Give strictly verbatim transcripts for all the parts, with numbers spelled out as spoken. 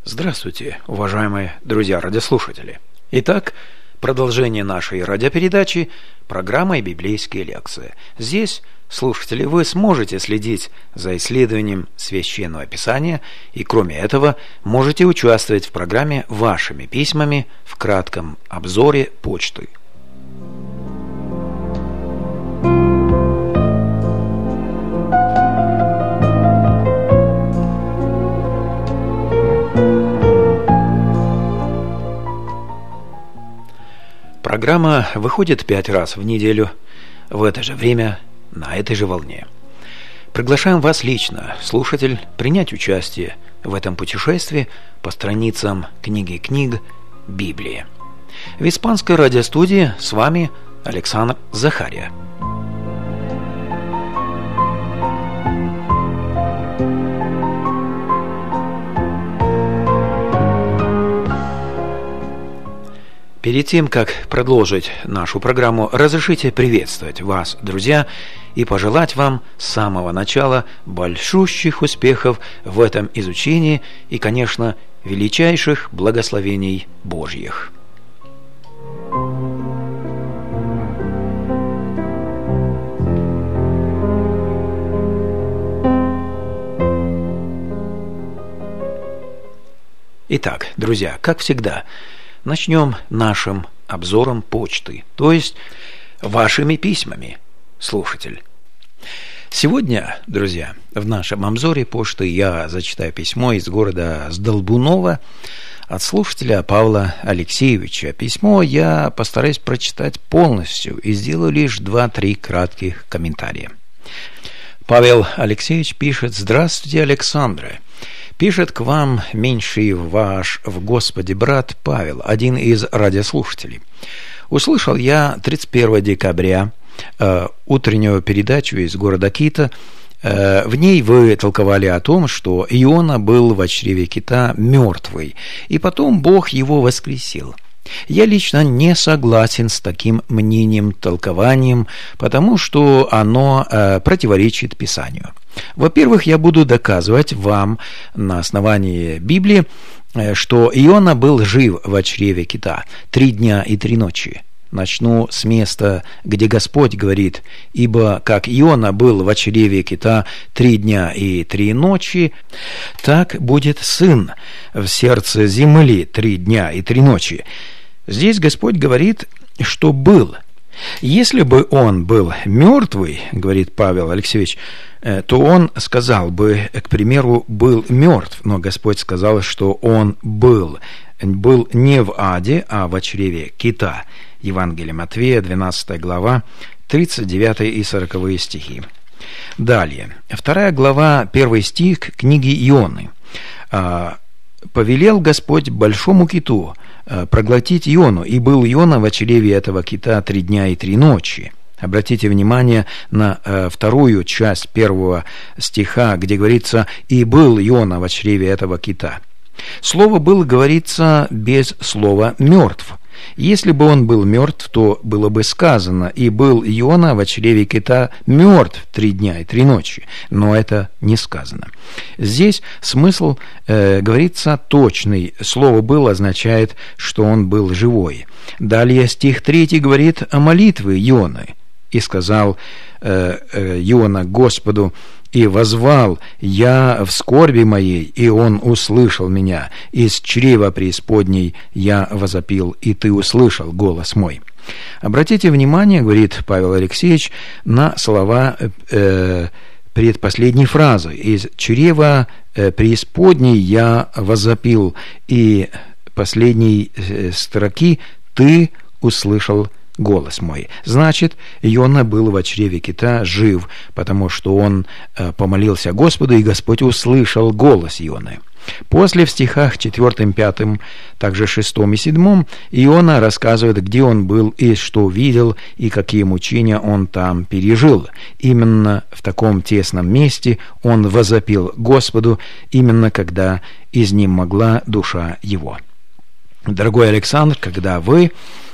Здравствуйте, уважаемые друзья-радиослушатели. Итак, продолжение нашей радиопередачи программой «Библейские лекции». Здесь, слушатели, вы сможете следить за исследованием Священного Писания и, кроме этого, можете участвовать в программе вашими письмами в кратком обзоре почты. Программа выходит пять раз в неделю в это же время на этой же волне. Приглашаем вас лично, слушатель, принять участие в этом путешествии по страницам книги книг Библии. В испанской радиостудии с вами Александр Захария. Перед тем, как продолжить нашу программу, разрешите приветствовать вас, друзья, и пожелать вам с самого начала большущих успехов в этом изучении и, конечно, величайших благословений Божьих. Итак, друзья, как всегда, начнем нашим обзором почты, то есть вашими письмами, слушатель. Сегодня, друзья, в нашем обзоре почты я зачитаю письмо из города Сдолбунова от слушателя Павла Алексеевича. Письмо я постараюсь прочитать полностью и сделаю лишь два-три кратких комментария. Павел Алексеевич пишет: «Здравствуйте, Александре. Пишет к вам меньший ваш в Господе брат Павел, один из радиослушателей. Услышал я тридцать первого декабря э, утреннюю передачу из города Кита. Э, в ней вы толковали о том, что Иона был в чреве кита мертвый, и потом Бог его воскресил. Я лично не согласен с таким мнением, толкованием, потому что оно э, противоречит Писанию. Во-первых, я буду доказывать вам на основании Библии, э, что Иона был жив в чреве кита три дня и три ночи. Начну с места, где Господь говорит: «Ибо как Иона был в чреве кита три дня и три ночи, так будет Сын в сердце земли три дня и три ночи». Здесь Господь говорит, что был. Если бы он был мертвый, говорит Павел Алексеевич, то он сказал бы, к примеру, был мертв, но Господь сказал, что он был. Был не в аде, а в чреве кита. Евангелие Матфея, двенадцатая глава, тридцать девятый и сороковые стихи. Далее, вторая глава, первый стих книги Ионы. «Повелел Господь большому киту проглотить Иону, и был Иона в чреве этого кита три дня и три ночи». Обратите внимание на э, вторую часть первого стиха, где говорится: «И был Иона в чреве этого кита». Слово «был» говорится без слова «мертв». Если бы он был мертв, то было бы сказано: «И был Иона в чреве кита мертв три дня и три ночи». Но это не сказано. Здесь смысл э, говорится точный. Слово «был» означает, что он был живой. Далее стих третий говорит о молитве Ионы. «И сказал э, э, Иона Господу, и воззвал я в скорби моей, и он услышал меня. Из чрева преисподней я возопил, и ты услышал голос мой». Обратите внимание, говорит Павел Алексеевич, на слова э, предпоследней фразы: «Из чрева э, преисподней я возопил», и последней э, строки: «ты услышал голос мой». Значит, Иона был в чреве кита жив, потому что он э, помолился Господу, и Господь услышал голос Ионы. После в стихах четвёртом, пятом, также шестом и седьмом Иона рассказывает, где он был и что видел, и какие мучения он там пережил. Именно в таком тесном месте он возопил Господу, именно когда изнемогла душа его. Дорогой Александр, когда вы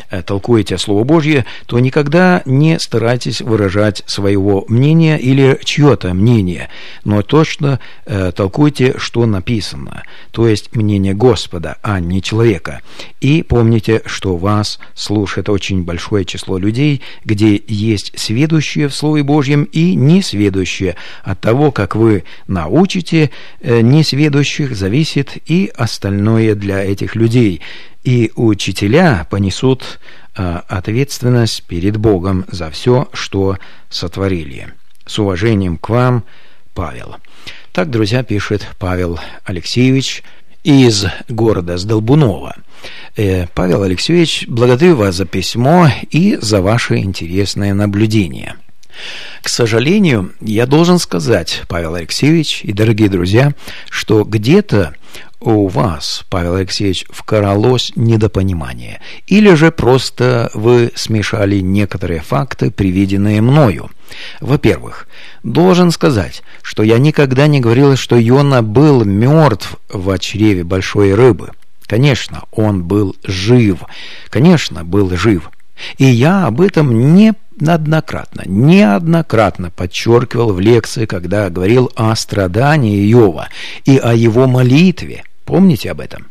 толкуете Слово Божье, то никогда не старайтесь выражать своего мнения или чье-то мнение, но точно э, толкуйте, что написано, то есть мнение Господа, а не человека. И помните, что вас слушает очень большое число людей, где есть сведущие в Слове Божьем и несведущие. От того, как вы научите э, несведущих, зависит и остальное для этих людей. И учителя понесут э, ответственность перед Богом за все, что сотворили. С уважением к вам, Павел. Так, друзья, пишет Павел Алексеевич из города Сдолбунова. Э, Павел Алексеевич, благодарю вас за письмо и за ваши интересные наблюдения. К сожалению, я должен сказать, Павел Алексеевич и дорогие друзья, что где-то у вас, Павел Алексеевич, вкоралось недопонимание, или же просто вы смешали некоторые факты, приведенные мною. Во-первых, должен сказать, что я никогда не говорил, что Иона был мертв в чреве большой рыбы. Конечно, он был жив. Конечно, был жив. И я об этом не неоднократно, неоднократно подчеркивал в лекции, когда говорил о страдании Иова и о его молитве. Помните об этом?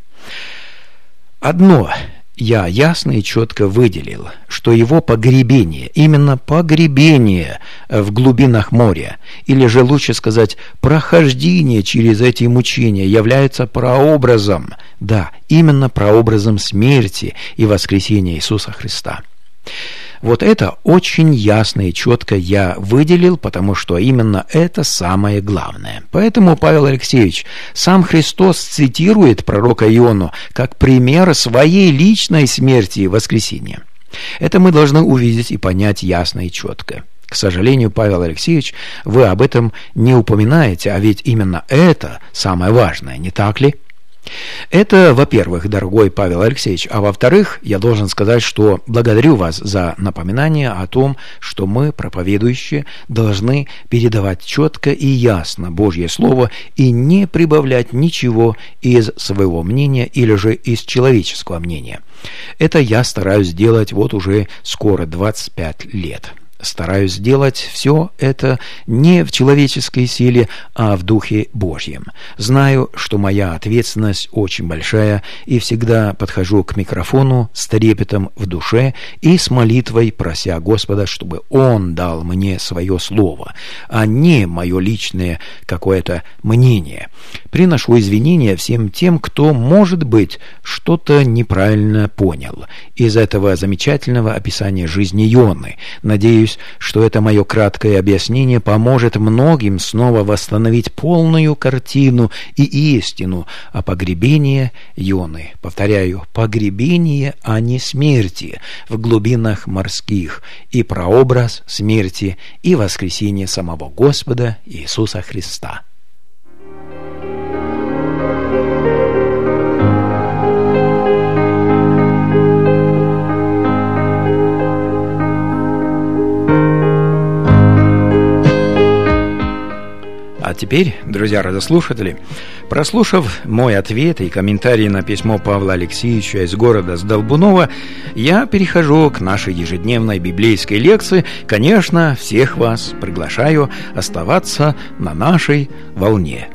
Одно я ясно и четко выделил, что его погребение, именно погребение в глубинах моря, или же лучше сказать, прохождение через эти мучения является прообразом, да, именно прообразом смерти и воскресения Иисуса Христа. Вот это очень ясно и четко я выделил, потому что именно это самое главное. Поэтому, Павел Алексеевич, сам Христос цитирует пророка Иону как пример своей личной смерти и воскресения. Это мы должны увидеть и понять ясно и четко. К сожалению, Павел Алексеевич, вы об этом не упоминаете, а ведь именно это самое важное, не так ли? Это, во-первых, дорогой Павел Алексеевич, а во-вторых, я должен сказать, что благодарю вас за напоминание о том, что мы, проповедующие, должны передавать четко и ясно Божье Слово и не прибавлять ничего из своего мнения или же из человеческого мнения. Это я стараюсь делать вот уже скоро двадцать пять лет. Стараюсь сделать все это не в человеческой силе, а в Духе Божьем. Знаю, что моя ответственность очень большая, и всегда подхожу к микрофону с трепетом в душе и с молитвой, прося Господа, чтобы Он дал мне свое слово, а не мое личное какое-то мнение. Приношу извинения всем тем, кто, может быть, что-то неправильно понял из этого замечательного описания жизни Ионы. Надеюсь, что это мое краткое объяснение поможет многим снова восстановить полную картину и истину о погребении Ионы. Повторяю, погребение, а не смерти в глубинах морских, и прообраз смерти и воскресения самого Господа Иисуса Христа. А теперь, друзья радиослушатели, прослушав мой ответ и комментарий на письмо Павла Алексеевича из города Сдолбунова, я перехожу к нашей ежедневной библейской лекции. Конечно, всех вас приглашаю оставаться на нашей волне.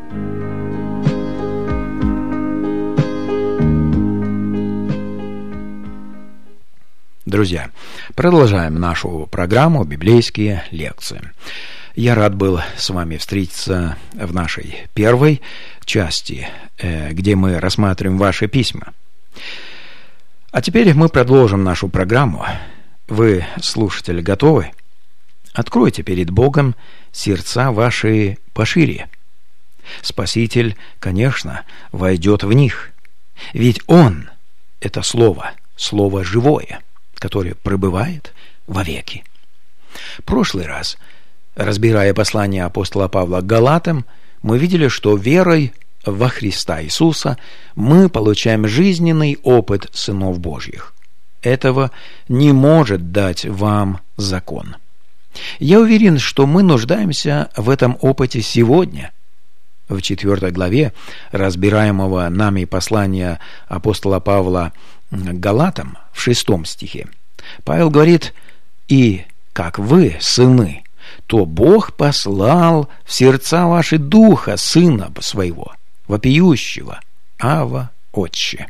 Друзья, продолжаем нашу программу «Библейские лекции». Я рад был с вами встретиться в нашей первой части, где мы рассматриваем ваши письма. А теперь мы продолжим нашу программу. Вы, слушатели, готовы? Откройте перед Богом сердца ваши пошире. Спаситель, конечно, войдет в них. Ведь Он — это Слово, Слово живое, которое пребывает вовеки. В прошлый раз, разбирая послание апостола Павла к Галатам, мы видели, что верой во Христа Иисуса мы получаем жизненный опыт сынов Божьих. Этого не может дать вам закон. Я уверен, что мы нуждаемся в этом опыте сегодня. В четвертой главе разбираемого нами послания апостола Павла Галатам в шестом стихе Павел говорит: «И как вы, сыны, то Бог послал в сердца ваши Духа Сына Своего, вопиющего: Ава, Отче».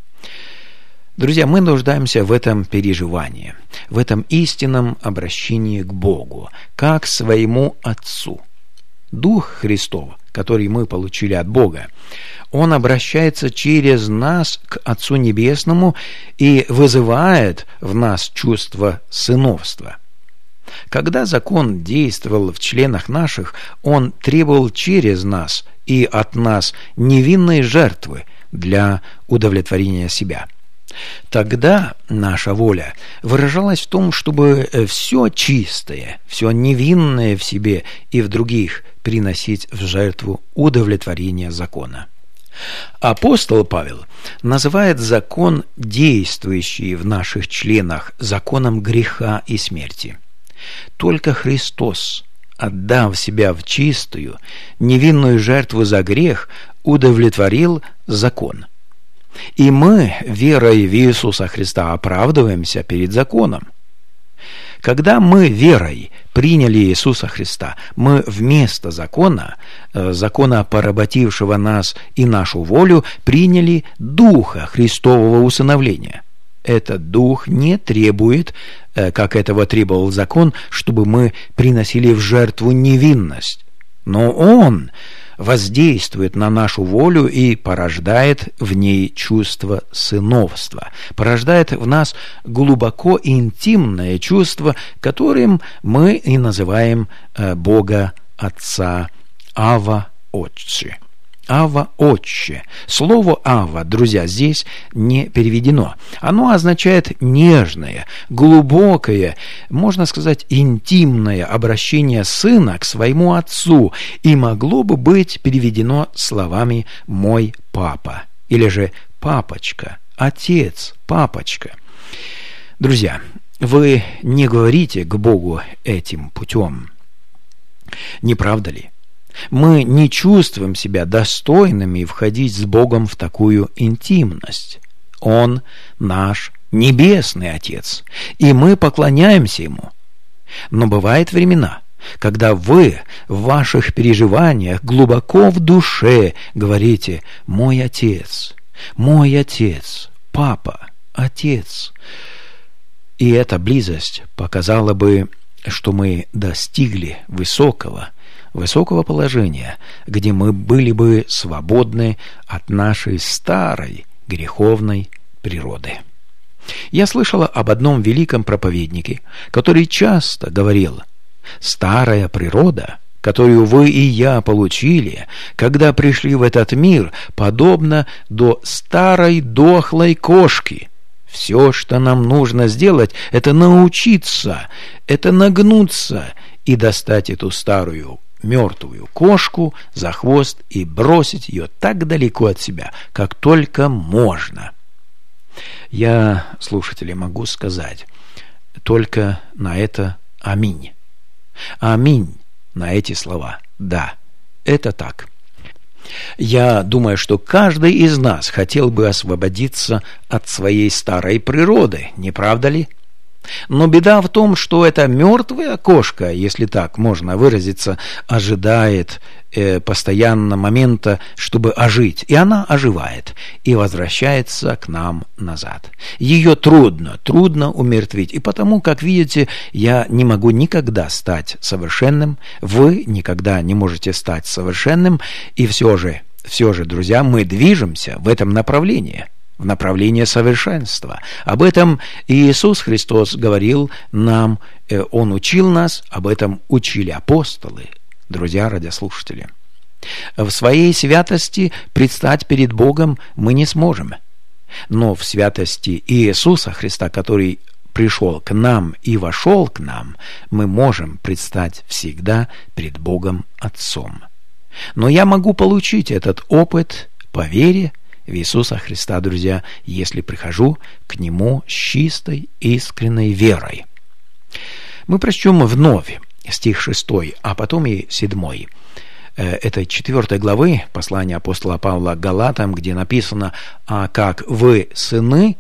Друзья, мы нуждаемся в этом переживании, в этом истинном обращении к Богу, как к своему Отцу. Дух Христов, который мы получили от Бога, Он обращается через нас к Отцу Небесному и вызывает в нас чувство сыновства. Когда закон действовал в членах наших, он требовал через нас и от нас невинной жертвы для удовлетворения себя. Тогда наша воля выражалась в том, чтобы все чистое, все невинное в себе и в других приносить в жертву удовлетворения закона. Апостол Павел называет закон, действующий в наших членах, законом греха и смерти. Только Христос, отдав себя в чистую, невинную жертву за грех, удовлетворил закон. И мы, верой в Иисуса Христа, оправдываемся перед законом. Когда мы верой приняли Иисуса Христа, мы вместо закона, закона, поработившего нас и нашу волю, приняли Духа Христового усыновления. Этот Дух не требует, как этого требовал закон, чтобы мы приносили в жертву невинность, но Он воздействует на нашу волю и порождает в ней чувство сыновства, порождает в нас глубоко интимное чувство, которым мы и называем Бога Отца Ава, Отче. Ава, Отче. Слово Ава, друзья, здесь не переведено. Оно означает нежное, глубокое, можно сказать, интимное обращение сына к своему отцу и могло бы быть переведено словами «мой папа» или же «папочка», «отец», «папочка». Друзья, вы не говорите к Богу этим путем. Не правда ли? Мы не чувствуем себя достойными входить с Богом в такую интимность. Он наш Небесный Отец, и мы поклоняемся Ему. Но бывают времена, когда вы в ваших переживаниях глубоко в душе говорите «мой Отец, мой Отец, Папа, Отец». И эта близость показала бы, что мы достигли высокого, высокого положения, где мы были бы свободны от нашей старой греховной природы. Я слышала об одном великом проповеднике, который часто говорил: «Старая природа, которую вы и я получили, когда пришли в этот мир, подобна до старой дохлой кошки. Все, что нам нужно сделать, это научиться, это нагнуться и достать эту старую мертвую кошку за хвост и бросить ее так далеко от себя, как только можно». Я, слушатели, могу сказать только на это аминь. Аминь на эти слова. Да, это так. Я думаю, что каждый из нас хотел бы освободиться от своей старой природы, не правда ли? Но беда в том, что эта мертвая кошка, если так можно выразиться, ожидает э, постоянно момента, чтобы ожить. И она оживает и возвращается к нам назад. Ее трудно, трудно умертвить. И потому, как видите, я не могу никогда стать совершенным, вы никогда не можете стать совершенным. И все же, все же, друзья, мы движемся в этом направлении. В направлении совершенства. Об этом Иисус Христос говорил нам, Он учил нас, об этом учили апостолы, друзья, радиослушатели. В своей святости предстать перед Богом мы не сможем, но в святости Иисуса Христа, который пришел к нам и вошел к нам, мы можем предстать всегда пред Богом Отцом. Но я могу получить этот опыт по вере в Иисуса Христа, друзья, если прихожу к Нему с чистой, искренней верой. Мы прочтем вновь стих шестой, а потом и седьмой. Это четвертой главы послания апостола Павла к Галатам, где написано: «А как вы, сыны,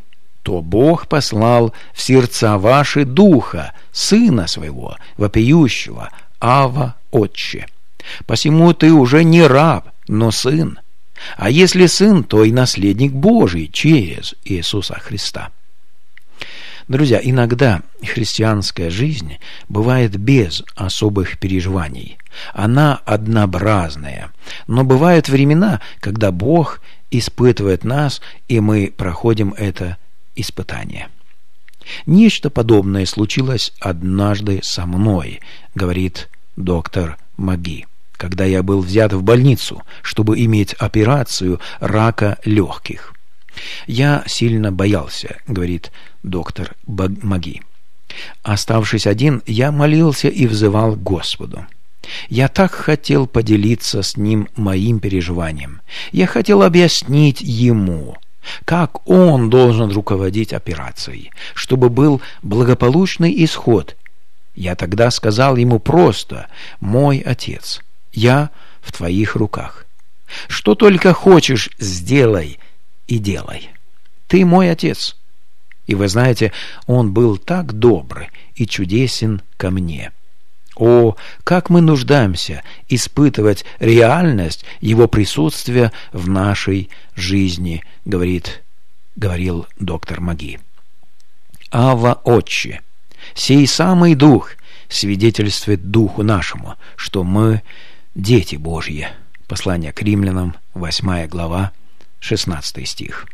то Бог послал в сердца ваши Духа, Сына Своего, вопиющего, Ава, Отче. Посему ты уже не раб, но сын. А если сын, то и наследник Божий через Иисуса Христа. Друзья, иногда христианская жизнь бывает без особых переживаний. Она однообразная. Но бывают времена, когда Бог испытывает нас, и мы проходим это испытание. Нечто подобное случилось однажды со мной, говорит доктор Маги, когда я был взят в больницу, чтобы иметь операцию рака легких. Я сильно боялся, говорит доктор Маги. Оставшись один, я молился и взывал к Господу. Я так хотел поделиться с Ним моим переживанием. Я хотел объяснить Ему, как Он должен руководить операцией, чтобы был благополучный исход. Я тогда сказал Ему просто: «Мой Отец, я в Твоих руках. Что только хочешь, сделай и делай. Ты мой Отец». И вы знаете, Он был так добр и чудесен ко мне. О, как мы нуждаемся испытывать реальность Его присутствия в нашей жизни, говорит, говорил доктор Маги. Ава, Отче, сей самый Дух свидетельствует Духу нашему, что мы дети Божьи. Послание к Римлянам, восьмая глава, шестнадцатый стих.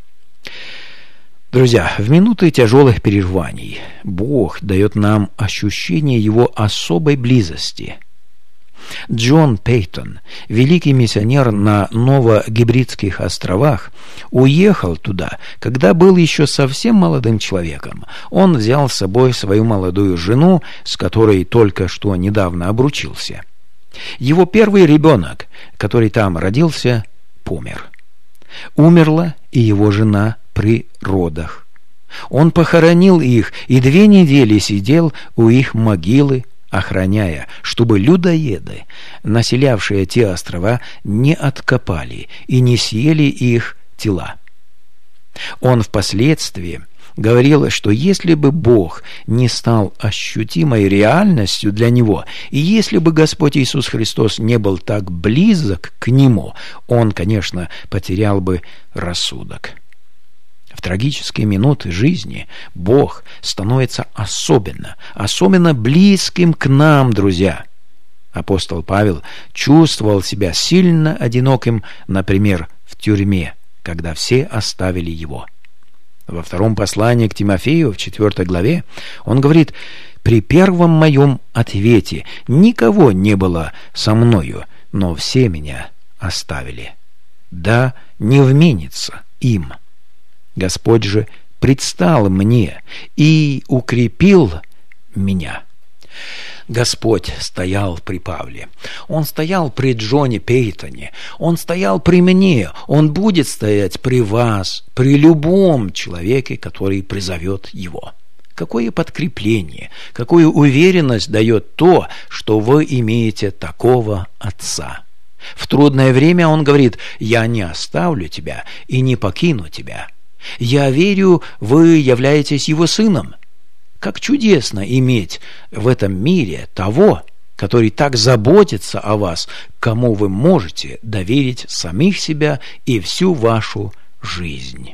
Друзья, в минуты тяжелых переживаний Бог дает нам ощущение Его особой близости. Джон Пейтон, великий миссионер на Новогибридских островах, уехал туда, когда был еще совсем молодым человеком. Он взял с собой свою молодую жену, с которой только что недавно обручился. Его первый ребенок, который там родился, помер. Умерла и его жена при родах. Он похоронил их и две недели сидел у их могилы, охраняя, чтобы людоеды, населявшие те острова, не откопали и не съели их тела. Он впоследствии говорил, что если бы Бог не стал ощутимой реальностью для него, и если бы Господь Иисус Христос не был так близок к нему, он, конечно, потерял бы рассудок. В трагические минуты жизни Бог становится особенно, особенно близким к нам, друзья. Апостол Павел чувствовал себя сильно одиноким, например, в тюрьме, когда все оставили его. Во втором послании к Тимофею, в четвертой главе, он говорит: «При первом моем ответе никого не было со мною, но все меня оставили. Да не вменится им. Господь же предстал мне и укрепил меня». Господь стоял при Павле, Он стоял при Джоне Пейтоне, Он стоял при мне, Он будет стоять при вас, при любом человеке, который призовет Его. Какое подкрепление, какую уверенность дает то, что вы имеете такого Отца. В трудное время Он говорит: «Я не оставлю тебя и не покину тебя. Я верю, вы являетесь Его сыном». Как чудесно иметь в этом мире того, который так заботится о вас, кому вы можете доверить самих себя и всю вашу жизнь.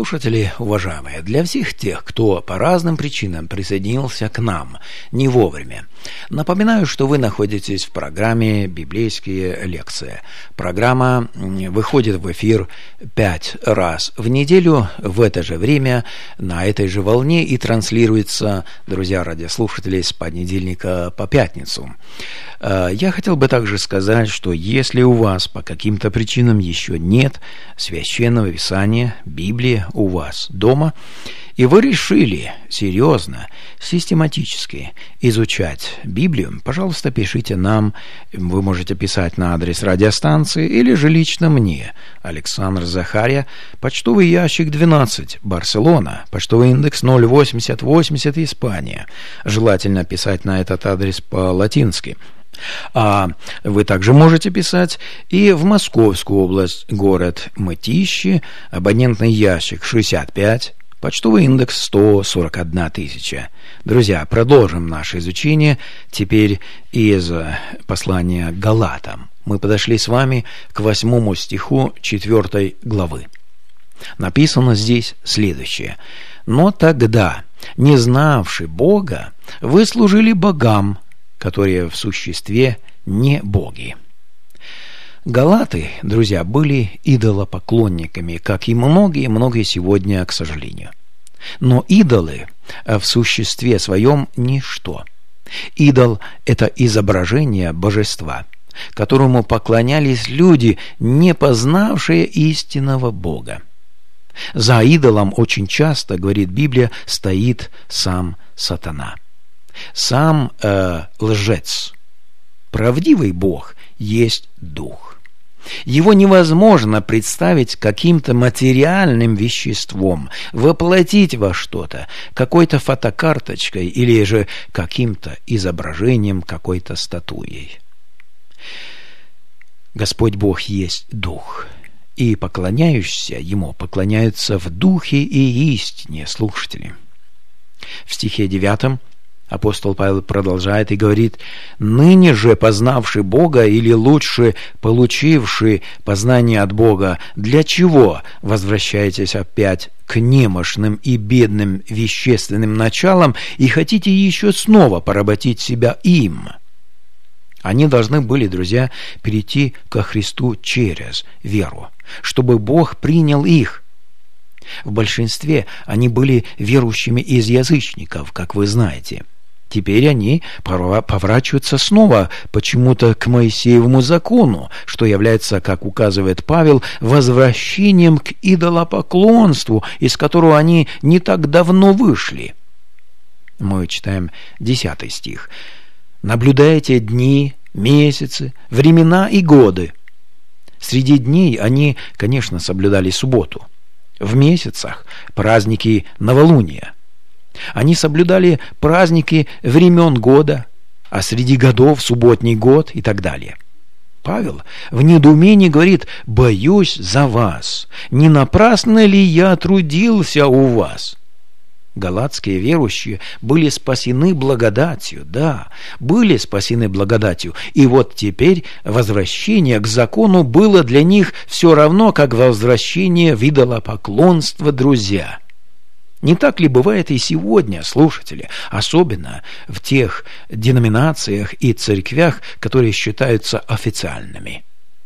радиослушатели, уважаемые, для всех тех, кто по разным причинам присоединился к нам не вовремя, напоминаю, что вы находитесь в программе «Библейские лекции». Программа выходит в эфир пять раз в неделю в это же время на этой же волне и транслируется, друзья радиослушатели, с понедельника по пятницу. Я хотел бы также сказать, что если у вас по каким-то причинам еще нет священного писания, Библии у вас дома, и вы решили серьезно, систематически изучать Библию, пожалуйста, пишите нам. Вы можете писать на адрес радиостанции или же лично мне, Александр Захария, почтовый ящик двенадцать, Барселона, почтовый индекс ноль восемьдесят восемьдесят, Испания. Желательно писать на этот адрес по-латински. А вы также можете писать и в Московскую область, город Мытищи, абонентный ящик шестьдесят пять, почтовый индекс сто сорок одна тысяча. Друзья, продолжим наше изучение теперь из послания к Галатам. Мы подошли с вами к восьмому стиху четвертой главы. Написано здесь следующее: «Но тогда, не знавши Бога, вы служили богам, которые в существе не боги». Галаты, друзья, были идолопоклонниками, как и многие-многие сегодня, к сожалению. Но идолы в существе своем ничто. Идол – это изображение божества, которому поклонялись люди, не познавшие истинного Бога. За идолом очень часто, говорит Библия, стоит сам сатана. Сам э, лжец. Правдивый Бог есть Дух. Его невозможно представить каким-то материальным веществом, воплотить во что-то, какой-то фотокарточкой или же каким-то изображением, какой-то статуей. Господь Бог есть Дух, и поклоняющиеся Ему поклоняются в Духе и истине, слушатели. В стихе девятом апостол Павел продолжает и говорит: «Ныне же, познавший Бога, или лучше, получивший познание от Бога, для чего возвращаетесь опять к немощным и бедным вещественным началам и хотите еще снова поработить себя им?» Они должны были, друзья, перейти ко Христу через веру, чтобы Бог принял их. В большинстве они были верующими из язычников, как вы знаете. Теперь они поворачиваются снова почему-то к Моисеевому закону, что является, как указывает Павел, возвращением к идолопоклонству, из которого они не так давно вышли. Мы читаем десятый стих. «Наблюдайте дни, месяцы, времена и годы». Среди дней они, конечно, соблюдали субботу. В месяцах праздники новолуния. Они соблюдали праздники времен года, а среди годов субботний год и так далее. Павел в недоумении говорит: «Боюсь за вас. Не напрасно ли я трудился у вас?» Галатские верующие были спасены благодатью, да, были спасены благодатью, и вот теперь возвращение к закону было для них все равно, как возвращение в идолопоклонство, друзья. Не так ли бывает и сегодня, слушатели, особенно в тех деноминациях и церквях, которые считаются официальными?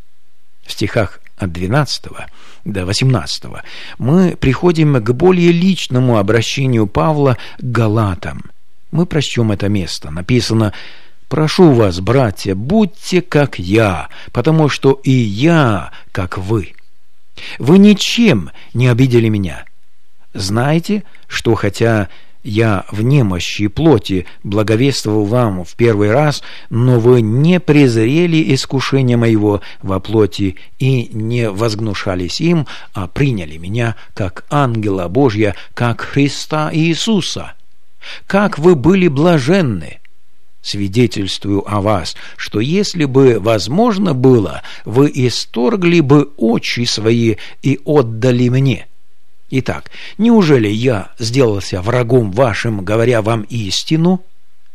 В стихах от двенадцатого до восемнадцатого мы приходим к более личному обращению Павла к Галатам. Мы прочтем это место. Написано: «Прошу вас, братья, будьте как я, потому что и я как вы. Вы ничем не обидели меня. Знаете, что хотя я в немощи плоти благовествовал вам в первый раз, но вы не презрели искушения моего во плоти и не возгнушались им, а приняли меня как ангела Божья, как Христа Иисуса. Как вы были блаженны! Свидетельствую о вас, что если бы возможно было, вы исторгли бы очи свои и отдали мне. Итак, неужели я сделался врагом вашим, говоря вам истину?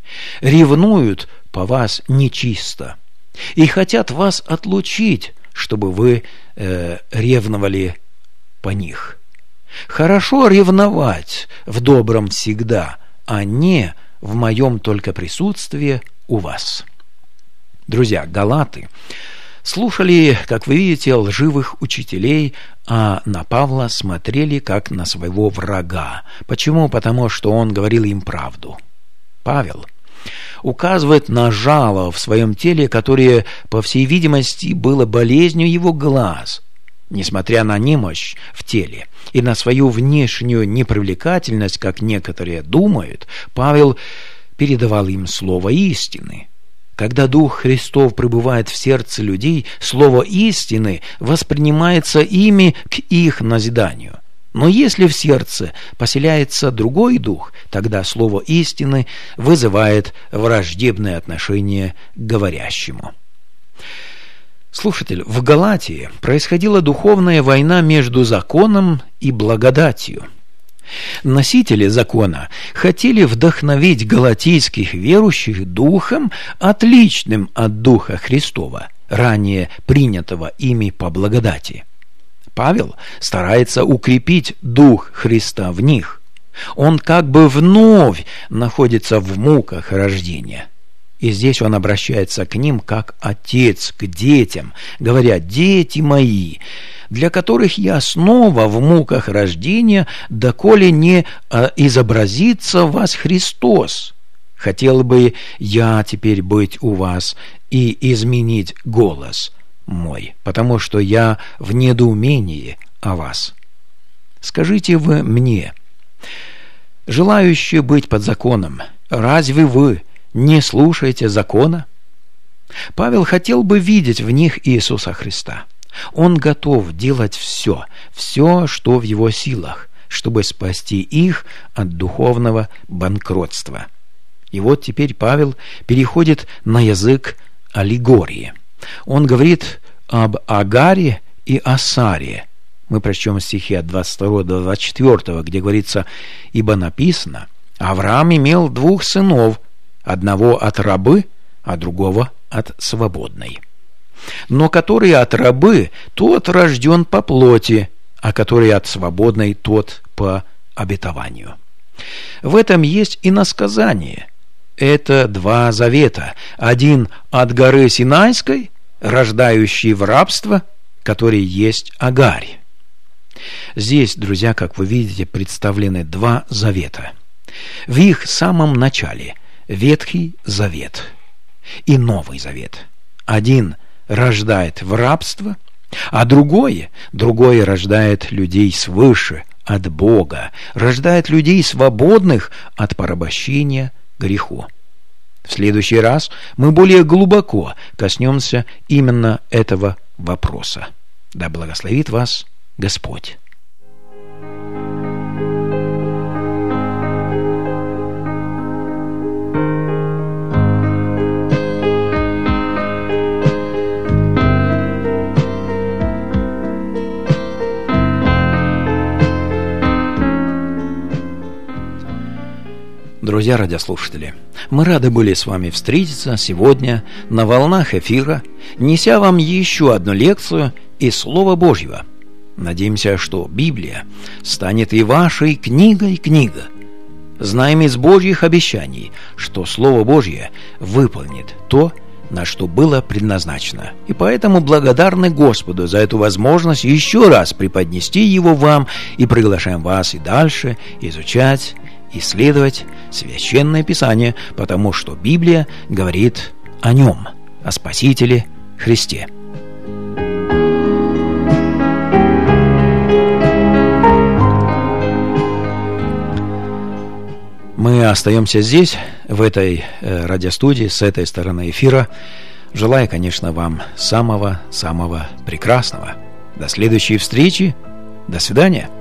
Ревнуют по вас нечисто и хотят вас отлучить, чтобы вы э, ревновали по них. Хорошо ревновать в добром всегда, а не в моем только присутствии у вас. Друзья, галаты слушали, как вы видите, лживых учителей, а на Павла смотрели как на своего врага. Почему? Потому что он говорил им правду. Павел указывает на жало в своем теле, которое, по всей видимости, было болезнью его глаз. Несмотря на немощь в теле и на свою внешнюю непривлекательность, как некоторые думают, Павел передавал им слово истины. Когда Дух Христов пребывает в сердце людей, слово истины воспринимается ими к их назиданию. Но если в сердце поселяется другой дух, тогда слово истины вызывает враждебное отношение к говорящему. Слушатель, в Галатии происходила духовная война между законом и благодатью. Носители закона хотели вдохновить галатийских верующих духом, отличным от Духа Христова, ранее принятого ими по благодати. Павел старается укрепить Дух Христа в них. Он как бы вновь находится в муках рождения. И здесь он обращается к ним как отец к детям, говоря: «Дети мои, для которых я снова в муках рождения, доколе не изобразится в вас Христос. Хотел бы я теперь быть у вас и изменить голос мой, потому что я в недоумении о вас. Скажите вы мне, желающие быть под законом, разве вы не слушаете закона?» Павел хотел бы видеть в них Иисуса Христа. Он готов делать все, все, что в его силах, чтобы спасти их от духовного банкротства. И вот теперь Павел переходит на язык аллегории. Он говорит об Агаре и о Саре. Мы прочтем стихи от двадцать второго до двадцать четвёртого, где говорится: «Ибо написано, Авраам имел двух сынов, одного от рабы, а другого от свободной. Но который от рабы, тот рожден по плоти, а который от свободной, тот по обетованию». В этом есть иносказание. Это два завета. Один от горы Синайской, рождающий в рабство, который есть Агарь. Здесь, друзья, как вы видите, представлены два завета. В их самом начале Ветхий Завет и Новый Завет. Один рождает в рабство, а другое, другое рождает людей свыше, от Бога, рождает людей свободных от порабощения греху. В следующий раз мы более глубоко коснемся именно этого вопроса. Да благословит вас Господь. Друзья радиослушатели, мы рады были с вами встретиться сегодня на волнах эфира, неся вам еще одну лекцию из Слова Божьего. Надеемся, что Библия станет и вашей книгой-книга. Знаем из Божьих обещаний, что Слово Божье выполнит то, на что было предназначено. И поэтому благодарны Господу за эту возможность еще раз преподнести его вам и приглашаем вас и дальше изучать, исследовать Священное Писание, потому что Библия говорит о Нем, о Спасителе Христе. Мы остаемся здесь, в этой э, радиостудии, с этой стороны эфира, желая, конечно, вам самого-самого прекрасного. До следующей встречи. До свидания.